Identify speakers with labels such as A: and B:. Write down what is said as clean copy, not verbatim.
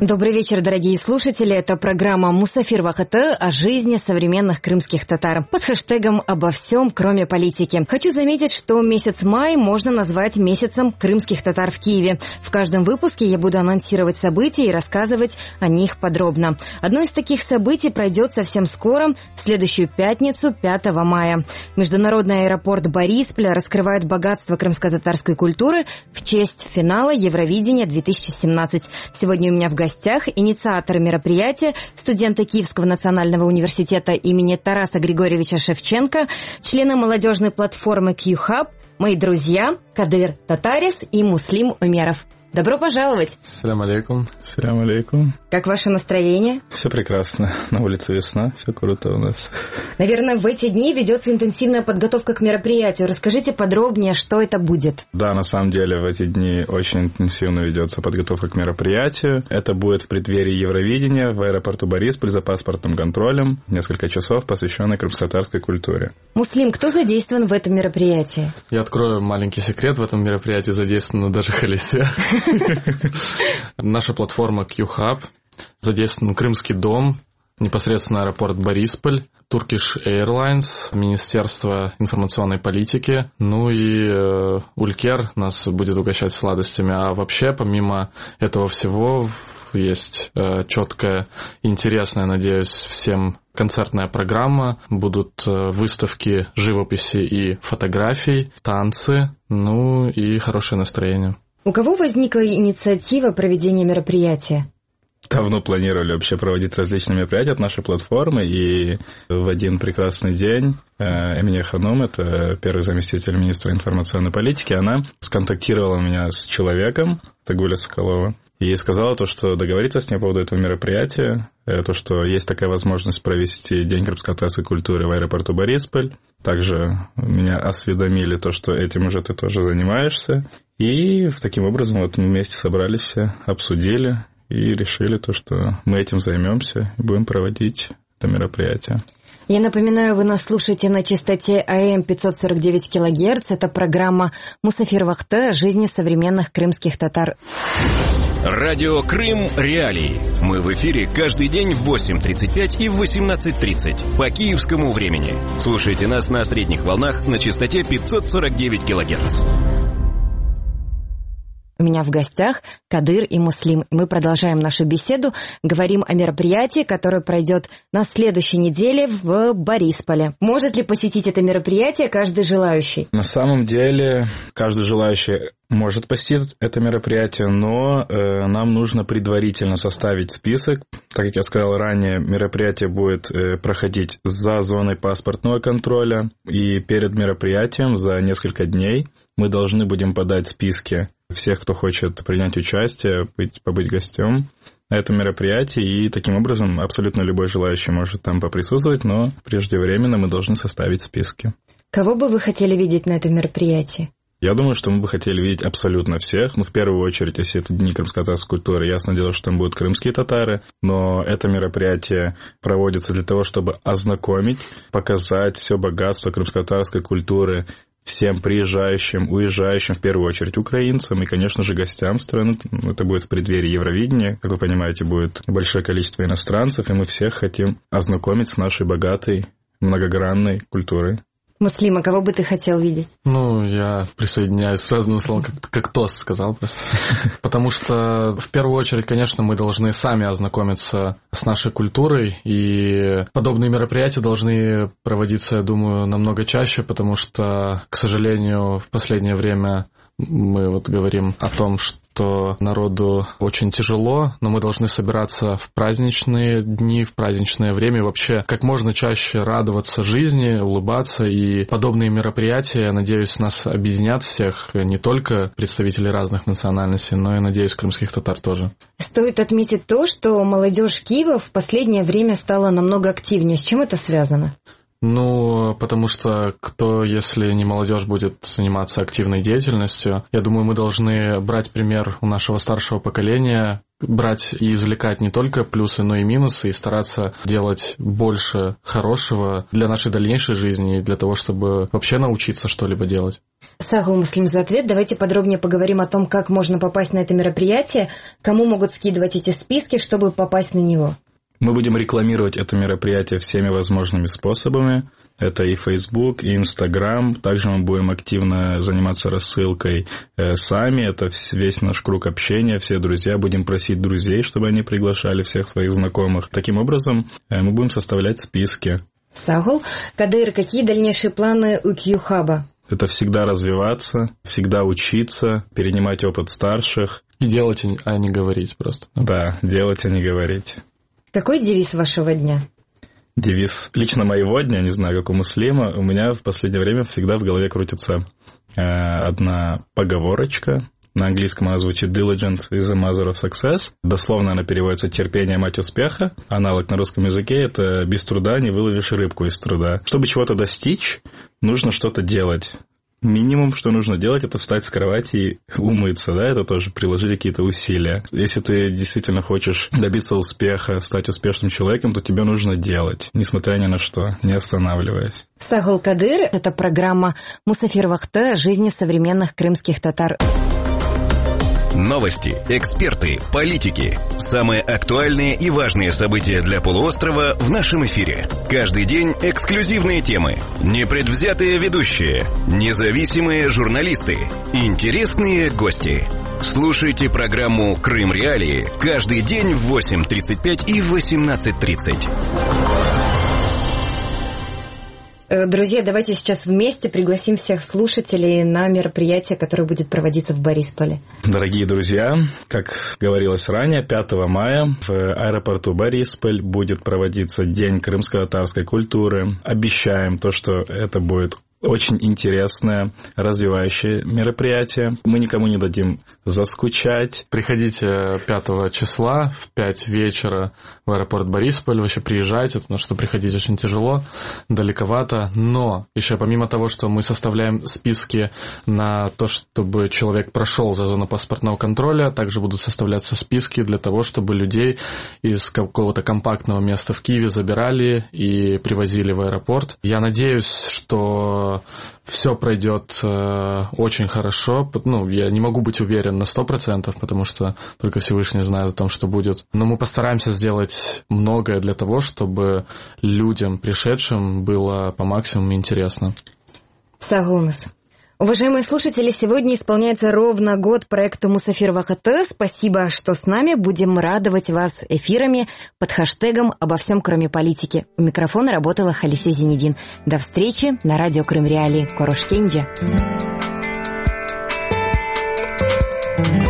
A: Добрый вечер, дорогие слушатели. Это программа «Мусафир ВХТ» о жизни современных крымских татар. Под хэштегом «Обо всем, кроме политики». Хочу заметить, что месяц май можно назвать месяцем крымских татар в Киеве. В каждом выпуске я буду анонсировать события и рассказывать о них подробно. Одно из таких событий пройдет совсем скоро, в следующую пятницу, 5 мая. Международный аэропорт Борисполя раскрывает богатство крымско-татарской культуры в честь финала Евровидения 2017. Сегодня у меня в гостях инициатор мероприятия, студенты Киевского национального университета имени Тараса Григорьевича Шевченко, члены молодежной платформы Q-Hub, мои друзья Кадыр Татарис и Муслим Умеров. Добро пожаловать!
B: Салям алейкум.
C: Салям алейкум.
A: Как ваше настроение?
C: Все прекрасно. На улице весна, все круто у нас.
A: Наверное, в эти дни ведется интенсивная подготовка к мероприятию. Расскажите подробнее, что это будет.
C: Да, на самом деле в эти дни очень интенсивно ведется подготовка к мероприятию. Это будет в преддверии Евровидения в аэропорту Борисполь за паспортным контролем. Несколько часов, посвященных крымско-татарской культуре.
A: Муслим, кто задействован в этом мероприятии?
B: Я открою маленький секрет. В этом мероприятии задействована даже Халисия. Наша платформа Q-Hub, задействован Крымский дом, непосредственно аэропорт Борисполь, Turkish Airlines, Министерство информационной политики, ну и Улькер нас будет угощать сладостями. А вообще, помимо этого всего, есть четкая, интересная, надеюсь, всем концертная программа, будут выставки живописи и фотографий, танцы, ну и хорошее настроение.
A: У кого возникла инициатива проведения мероприятия?
C: Давно планировали вообще проводить различные мероприятия от нашей платформы, и в один прекрасный день Эмине Ханум, это первый заместитель министра информационной политики, она сконтактировала меня с человеком, Тагуля Соколова, и сказала то, что договориться с ней по поводу этого мероприятия, то, что есть такая возможность провести День крымско-татарской культуры в аэропорту Борисполь. Также меня осведомили то, что этим уже ты тоже занимаешься. И таким образом вот мы вместе собрались все, обсудили и решили то, что мы этим займемся и будем проводить это мероприятие.
A: Я напоминаю, вы нас слушаете на частоте АМ 549 кГц. Это программа «Мусафир ВХТ» о жизни современных крымских татар.
D: Радио Крым Реалии. Мы в эфире каждый день в 8:35 и в 18:30 по киевскому времени. Слушайте нас на средних волнах на частоте 549 кГц.
A: У меня в гостях Кадыр и Муслим. Мы продолжаем нашу беседу, говорим о мероприятии, которое пройдет на следующей неделе в Борисполе. Может ли посетить это мероприятие каждый желающий?
C: На самом деле, каждый желающий может посетить это мероприятие, но нам нужно предварительно составить список. Так как я сказал ранее, мероприятие будет проходить за зоной паспортного контроля, и перед мероприятием за несколько дней мы должны будем подать списки всех, кто хочет принять участие, побыть гостем на этом мероприятии, и таким образом абсолютно любой желающий может там поприсутствовать, но преждевременно мы должны составить списки.
A: Кого бы вы хотели видеть на этом мероприятии?
C: Я думаю, что мы бы хотели видеть абсолютно всех. В первую очередь, если это Дни крымско-татарской культуры, ясно дело, что там будут крымские татары, но это мероприятие проводится для того, чтобы ознакомить, показать все богатство крымско-татарской культуры всем приезжающим, уезжающим, в первую очередь украинцам и, конечно же, гостям страны. Это будет в преддверии Евровидения. Как вы понимаете, будет большое количество иностранцев, и мы всех хотим ознакомить с нашей богатой, многогранной культурой.
A: Муслим, а кого бы ты хотел видеть?
B: Я присоединяюсь сразу на слово, как тост сказал просто. Потому что, в первую очередь, конечно, мы должны сами ознакомиться с нашей культурой, и подобные мероприятия должны проводиться, я думаю, намного чаще, потому что, к сожалению, в последнее время мы говорим о том, что народу очень тяжело, но мы должны собираться в праздничные дни, в праздничное время, вообще как можно чаще радоваться жизни, улыбаться, и подобные мероприятия, я надеюсь, нас объединят всех, не только представителей разных национальностей, но и, надеюсь, крымских татар тоже.
A: Стоит отметить то, что молодежь Киева в последнее время стала намного активнее. С чем это связано?
B: Потому что кто, если не молодежь, будет заниматься активной деятельностью? Я думаю, мы должны брать пример у нашего старшего поколения, брать и извлекать не только плюсы, но и минусы, и стараться делать больше хорошего для нашей дальнейшей жизни и для того, чтобы вообще научиться что-либо делать.
A: Сагул Муслим за ответ. Давайте подробнее поговорим о том, как можно попасть на это мероприятие, кому могут скидывать эти списки, чтобы попасть на него.
C: Мы будем рекламировать это мероприятие всеми возможными способами. Это и Facebook, и Instagram. Также мы будем активно заниматься рассылкой сами. Это весь наш круг общения, все друзья. Будем просить друзей, чтобы они приглашали всех своих знакомых. Таким образом, мы будем составлять списки.
A: Сагул, Кадыр, какие дальнейшие планы у Q-Hub?
C: Это всегда развиваться, всегда учиться, перенимать опыт старших.
B: И делать, а не говорить просто.
C: Да, делать, а не говорить.
A: Какой девиз вашего дня?
C: Девиз лично моего дня, не знаю, как у Муслима, у меня в последнее время всегда в голове крутится одна поговорочка. На английском она звучит «Diligence is the mother of success». Дословно она переводится «терпение – мать успеха». Аналог на русском языке – это «без труда не выловишь рыбку из труда». Чтобы чего-то достичь, нужно что-то делать. Минимум, что нужно делать, это встать с кровати и умыться, да, это тоже приложить какие-то усилия. Если ты действительно хочешь добиться успеха, стать успешным человеком, то тебе нужно делать, несмотря ни на что, не останавливаясь.
A: Сагул Кадыр, это программа Мусафир Вахты о жизни современных крымских татар.
D: Новости, эксперты, политики. Самые актуальные и важные события для полуострова в нашем эфире. Каждый день эксклюзивные темы, непредвзятые ведущие, независимые журналисты, интересные гости. Слушайте программу «Крым Реалии» каждый день в 8:35 и в 18:30.
A: Друзья, давайте сейчас вместе пригласим всех слушателей на мероприятие, которое будет проводиться в Борисполе.
C: Дорогие друзья, как говорилось ранее, 5 мая в аэропорту Борисполь будет проводиться День крымско-татарской культуры. Обещаем то, что это будет очень интересное, развивающее мероприятие. Мы никому не дадим заскучать.
B: Приходите 5 числа в 5 вечера в аэропорт Борисполь. Вообще приезжайте, потому что приходить очень тяжело, далековато. Но еще помимо того, что мы составляем списки на то, чтобы человек прошел за зону паспортного контроля, также будут составляться списки для того, чтобы людей из какого-то компактного места в Киеве забирали и привозили в аэропорт. Я надеюсь, что все пройдет очень хорошо. Ну, я не могу быть уверен на 100%, потому что только Всевышний знает о том, что будет. Но мы постараемся сделать многое для того, чтобы людям, пришедшим, было по максимуму интересно.
A: Сагулнас. Уважаемые слушатели, сегодня исполняется ровно год проекта Мусафир Вахты. Спасибо, что с нами. Будем радовать вас эфирами под хэштегом «Обо всем, кроме политики». У микрофона работала Халисе Зинедин. До встречи на радио Крым Реалии. Корошкенджи.